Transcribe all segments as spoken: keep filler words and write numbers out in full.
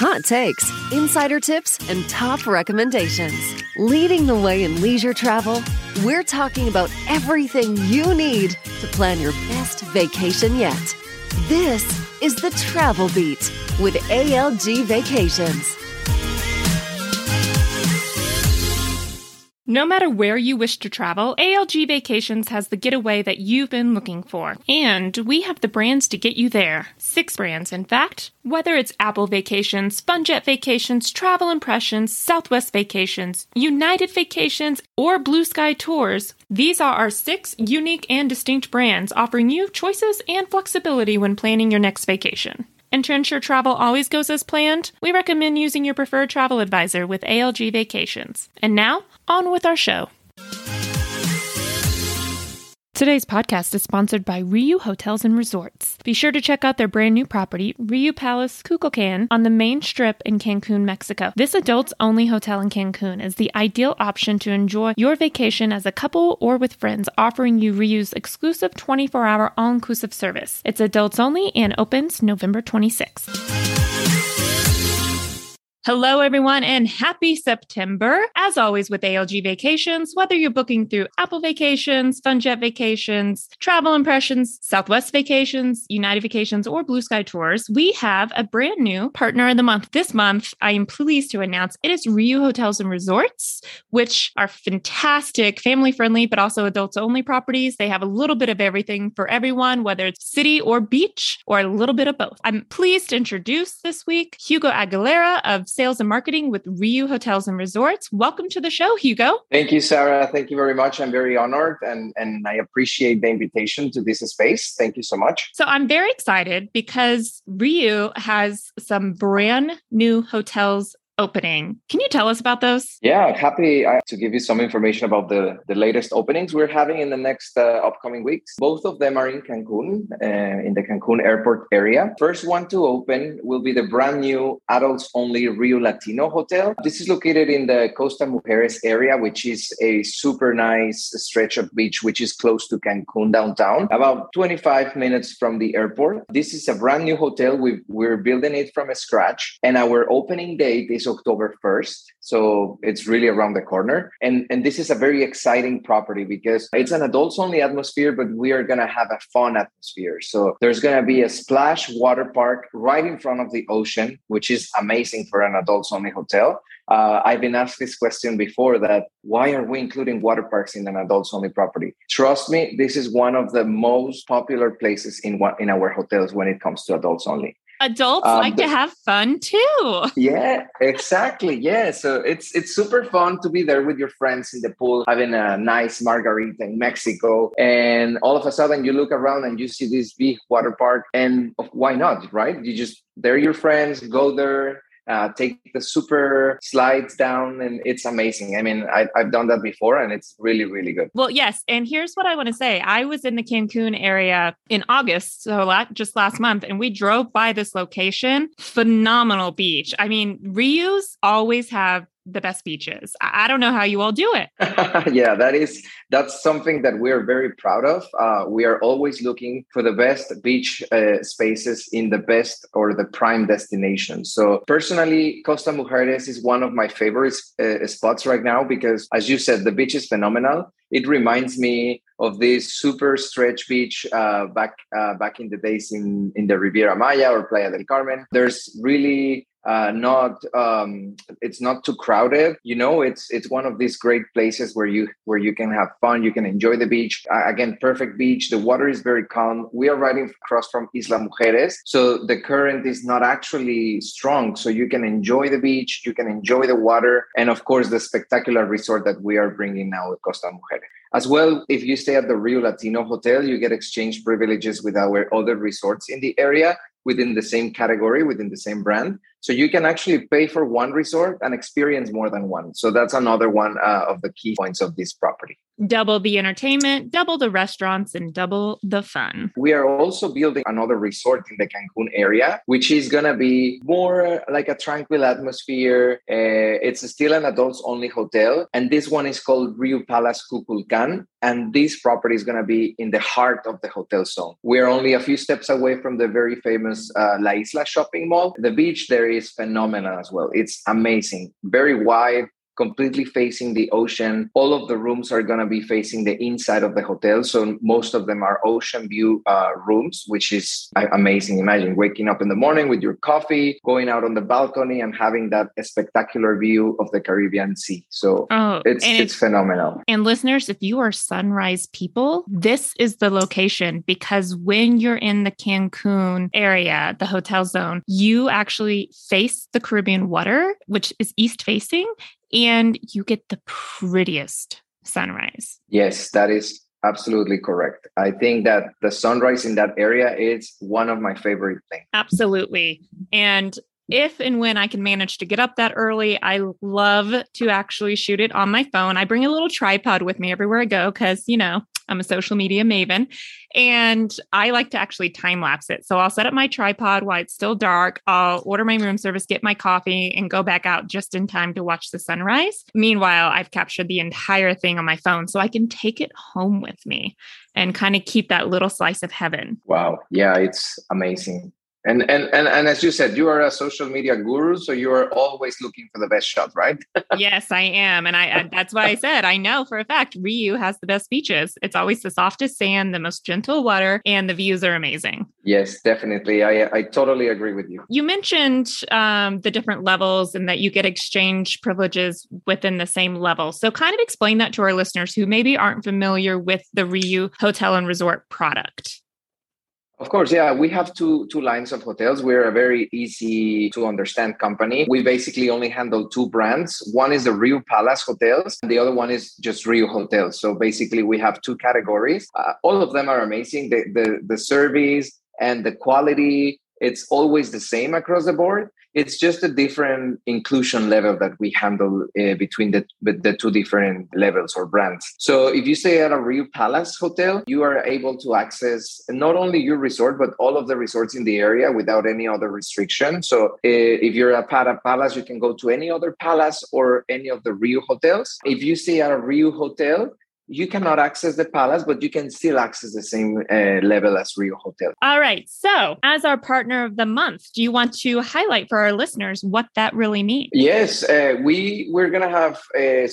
Hot takes, insider tips, and top recommendations. Leading the way in leisure travel, we're talking about everything you need to plan your best vacation yet. This is the Travel Beat with A L G Vacations. No matter where you wish to travel, A L G Vacations has the getaway that you've been looking for. And we have the brands to get you there. Six brands, in fact. Whether it's Apple Vacations, FunJet Vacations, Travel Impressions, Southwest Vacations, United Vacations, or Blue Sky Tours, these are our six unique and distinct brands offering you choices and flexibility when planning your next vacation. And to ensure travel always goes as planned, we recommend using your preferred travel advisor with A L G Vacations. And now, on with our show. Today's podcast is sponsored by Riu Hotels and Resorts. Be sure to check out their brand new property, Riu Palace Kukulkan, on the main strip in Cancun, Mexico. This adults-only hotel in Cancun is the ideal option to enjoy your vacation as a couple or with friends, offering you Riu's exclusive twenty-four hour all-inclusive service. It's adults only and opens November twenty-sixth. Hello, everyone, and happy September. As always with A L G Vacations, whether you're booking through Apple Vacations, FunJet Vacations, Travel Impressions, Southwest Vacations, United Vacations, or Blue Sky Tours, we have a brand new partner of the month. This month, I am pleased to announce it is Riu Hotels and Resorts, which are fantastic, family-friendly, but also adults-only properties. They have a little bit of everything for everyone, whether it's city or beach, or a little bit of both. I'm pleased to introduce this week Hugo Aguilera of Sales and Marketing with Riu Hotels and Resorts. Welcome to the show, Hugo. Thank you, Sarah. Thank you very much. I'm very honored and, and I appreciate the invitation to this space. Thank you so much. So I'm very excited because Riu has some brand new hotels opening. Can you tell us about those? Yeah, happy to give you some information about the, the latest openings we're having in the next uh, upcoming weeks. Both of them are in Cancun, uh, in the Cancun airport area. First one to open will be the brand new adults-only Riu Latino Hotel. This is located in the Costa Mujeres area, which is a super nice stretch of beach, which is close to Cancun downtown, about twenty-five minutes from the airport. This is a brand new hotel. We've, we're building it from scratch, and our opening date is October first. So it's really around the corner. And, and this is a very exciting property because it's an adults only atmosphere, but we are going to have a fun atmosphere. So there's going to be a splash water park right in front of the ocean, which is amazing for an adults only hotel. Uh, I've been asked this question before that, why are we including water parks in an adults only property? Trust me, this is one of the most popular places in, one, in our hotels when it comes to adults only. Adults um, like to have fun too. Yeah, exactly. Yeah. So it's it's super fun to be there with your friends in the pool, having a nice margarita in Mexico. And all of a sudden you look around and you see this big water park. And why not, right? You just, they're your friends, go there. Uh, take the super slides down and it's amazing. I mean, I, I've done that before and it's really, really good. Well, yes. And here's what I want to say. I was in the Cancun area in August, so just last month, and we drove by this location. Phenomenal beach. I mean, Riu's always have the best beaches. I don't know how you all do it. Yeah, that is, that's something that we're very proud of. Uh, we are always looking for the best beach uh, spaces in the best or the prime destinations. So personally, Costa Mujeres is one of my favorite uh, spots right now because, as you said, the beach is phenomenal. It reminds me of this super stretch beach uh, back uh, back in the days in, in the Riviera Maya or Playa del Carmen. There's really uh, not um, it's not too crowded. You know, it's it's one of these great places where you where you can have fun. You can enjoy the beach. Uh, again, perfect beach. The water is very calm. We are right across from Isla Mujeres, so the current is not actually strong. So you can enjoy the beach. You can enjoy the water, and of course, the spectacular resort that we are bringing now at Costa Mujeres. As well, if you stay at the Riu Latino Hotel, you get exchange privileges with our other resorts in the area within the same category, within the same brand. So you can actually pay for one resort and experience more than one. So that's another one uh, of the key points of this property. Double the entertainment, double the restaurants, and double the fun. We are also building another resort in the Cancun area, which is going to be more like a tranquil atmosphere. Uh, it's still an adults-only hotel. And this one is called Riu Palace Kukulkan. And this property is going to be in the heart of the hotel zone. We're only a few steps away from the very famous uh, La Isla shopping mall. The beach there is phenomenal as well. It's amazing. Very wide, completely facing the ocean. All of the rooms are going to be facing the inside of the hotel. So most of them are ocean view uh, rooms, which is amazing. Imagine waking up in the morning with your coffee, going out on the balcony and having that spectacular view of the Caribbean Sea. So oh, it's, it's phenomenal. And listeners, if you are sunrise people, this is the location, because when you're in the Cancun area, the hotel zone, you actually face the Caribbean water, which is east facing, and you get the prettiest sunrise. Yes, that is absolutely correct. I think that the sunrise in that area is one of my favorite things. Absolutely. And if and when I can manage to get up that early, I love to actually shoot it on my phone. I bring a little tripod with me everywhere I go because, you know, I'm a social media maven, and I like to actually time lapse it. So I'll set up my tripod while it's still dark. I'll order my room service, get my coffee, and go back out just in time to watch the sunrise. Meanwhile, I've captured the entire thing on my phone so I can take it home with me and kind of keep that little slice of heaven. Wow. Yeah, it's amazing. And, and and and as you said, you are a social media guru, so you are always looking for the best shot, right? Yes, I am. And I, I that's why I said, I know for a fact, Riu has the best beaches. It's always the softest sand, the most gentle water, and the views are amazing. Yes, definitely. I, I totally agree with you. You mentioned um, the different levels and that you get exchange privileges within the same level. So kind of explain that to our listeners who maybe aren't familiar with the Riu Hotel and Resort product. Of course, yeah. We have two two lines of hotels. We're a very easy to understand company. We basically only handle two brands. One is the Riu Palace Hotels, and the other one is just Riu Hotels. So basically, we have two categories. Uh, all of them are amazing. The, the the service and the quality, it's always the same across the board. It's just a different inclusion level that we handle uh, between the, the two different levels or brands. So if you stay at a Riu Palace Hotel, you are able to access not only your resort, but all of the resorts in the area without any other restriction. So uh, if you're at a Palace, you can go to any other palace or any of the Riu hotels. If you stay at a Riu hotel, you cannot access the palace, but you can still access the same uh, level as Riu Hotel. All right. So as our partner of the month, do you want to highlight for our listeners what that really means? Yes, uh, we, we're going to have uh,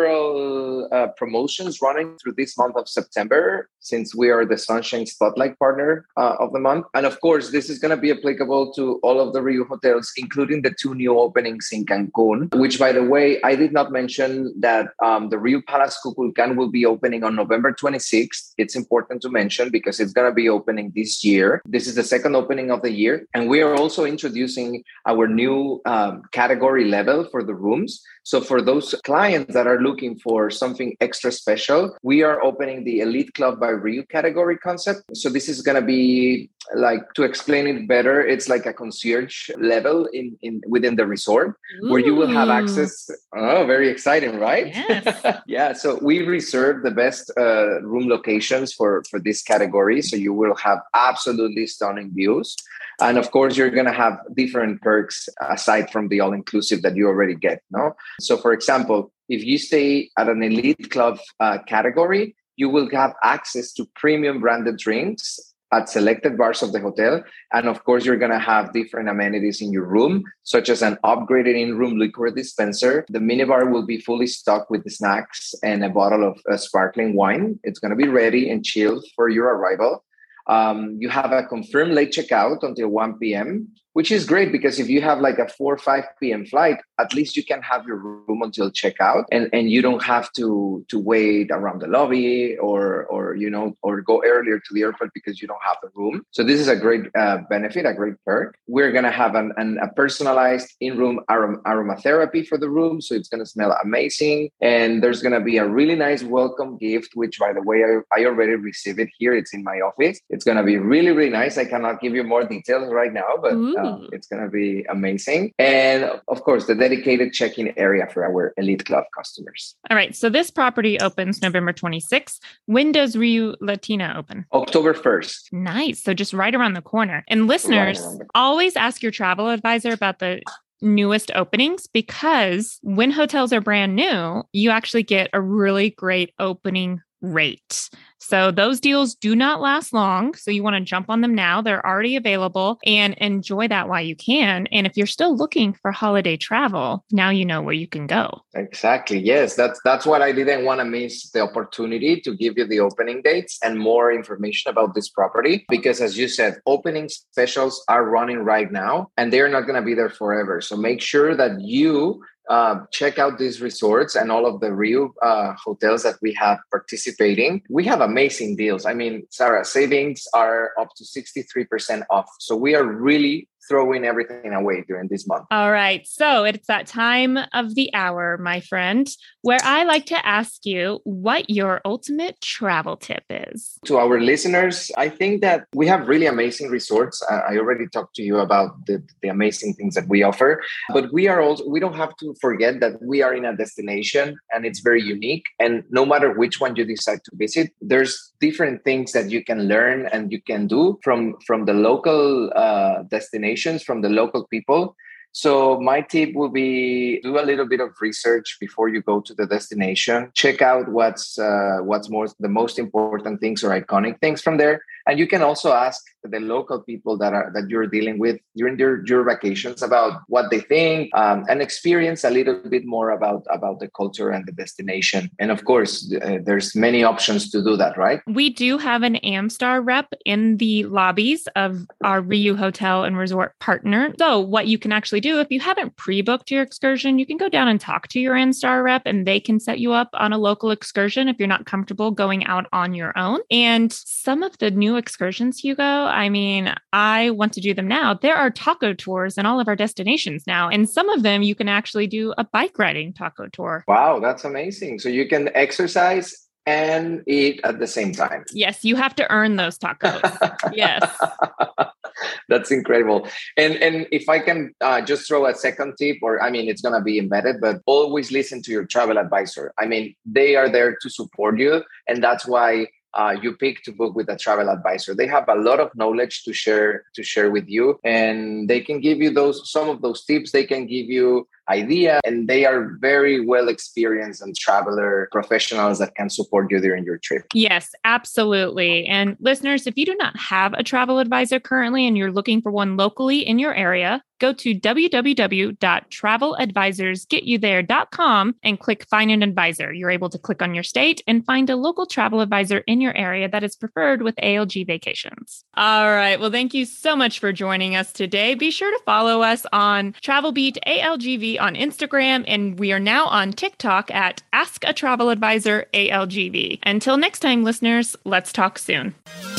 several uh, promotions running through this month of September, since we are the Sunshine Spotlight partner uh, of the month. And of course, this is going to be applicable to all of the Riu hotels, including the two new openings in Cancun, which, by the way, I did not mention that um, the Riu Palace Kukulkan will be opening on November twenty-sixth. It's important to mention because it's going to be opening this year. This is the second opening of the year. And we are also introducing our new um, category level for the rooms. So for those clients that are looking for something extra special, we are opening the Elite Club by Riu category concept. So this is going to be, like, to explain it better, it's like a concierge level in, in within the resort. Ooh. Where you will have access. Oh, very exciting, right? Yes. Yeah. So we reserve the best uh, room locations for, for this category. So you will have absolutely stunning views. And of course, you're going to have different perks aside from the all-inclusive that you already get. No. So for example, if you stay at an Elite Club uh, category, you will have access to premium branded drinks at selected bars of the hotel. And of course, you're going to have different amenities in your room, such as an upgraded in-room liquor dispenser. The minibar will be fully stocked with snacks and a bottle of uh, sparkling wine. It's going to be ready and chilled for your arrival. Um, you have a confirmed late checkout until one p.m., which is great because if you have like a four or five p.m. flight, at least you can have your room until checkout, and, and you don't have to to wait around the lobby or or you know or go earlier to the airport because you don't have the room. So this is a great uh, benefit, a great perk. We're gonna have an, an a personalized in-room arom- aromatherapy for the room, so it's gonna smell amazing. And there's gonna be a really nice welcome gift, which, by the way, I, I already received it here. It's in my office. It's gonna be really really nice. I cannot give you more details right now, but. Uh, it's going to be amazing. And of course, the dedicated check-in area for our Elite Club customers. All right. So this property opens November twenty-sixth. When does Riu Latina open? October first. Nice. So just right around the corner. And listeners, right always ask your travel advisor about the newest openings, because when hotels are brand new, you actually get a really great opening rate. So those deals do not last long. So you want to jump on them now. They're already available and enjoy that while you can. And if you're still looking for holiday travel, now you know where you can go. Exactly. Yes, that's that's what I didn't want to miss, the opportunity to give you the opening dates and more information about this property. Because as you said, opening specials are running right now and they're not going to be there forever. So make sure that you Uh, check out these resorts and all of the Rio uh, hotels that we have participating. We have amazing deals. I mean, Sarah, savings are up to sixty-three percent off. So we are really throwing everything away during this month. All right. So it's that time of the hour, my friend, where I like to ask you what your ultimate travel tip is. To our listeners, I think that we have really amazing resorts. I already talked to you about the, the amazing things that we offer, but we are also, we don't have to forget that we are in a destination and it's very unique. And no matter which one you decide to visit, there's different things that you can learn and you can do from, from the local uh, destination, from the local people. So my tip will be do a little bit of research before you go to the destination. Check out what's uh, what's more the most important things or iconic things from there. And you can also ask the local people that are that you're dealing with during your, your vacations about what they think um, and experience a little bit more about, about the culture and the destination. And of course, uh, there's many options to do that, right? We do have an Amstar rep in the lobbies of our Rio Hotel and Resort partner. So what you can actually do, if you haven't pre-booked your excursion, you can go down and talk to your Amstar rep and they can set you up on a local excursion if you're not comfortable going out on your own. And some of the new excursions, Hugo, I mean, I want to do them now. There are taco tours in all of our destinations now. And some of them you can actually do a bike riding taco tour. Wow, that's amazing. So you can exercise and eat at the same time. Yes, you have to earn those tacos. Yes. That's incredible. And and if I can uh, just throw a second tip, or I mean, it's going to be embedded, but always listen to your travel advisor. I mean, they are there to support you. And that's why uh, you pick to book with a travel advisor. They have a lot of knowledge to share to share with you. And they can give you those some of those tips. They can give you idea, and they are very well experienced and traveler professionals that can support you during your trip. Yes, absolutely. And listeners, if you do not have a travel advisor currently and you're looking for one locally in your area, go to w w w dot travel advisors get you there dot com and click Find an Advisor. You're able to click on your state and find a local travel advisor in your area that is preferred with A L G Vacations. All right. Well, thank you so much for joining us today. Be sure to follow us on TravelBeat A L G V on Instagram, and we are now on TikTok at Ask a Travel Advisor A L G V. Until next time, listeners, let's talk soon.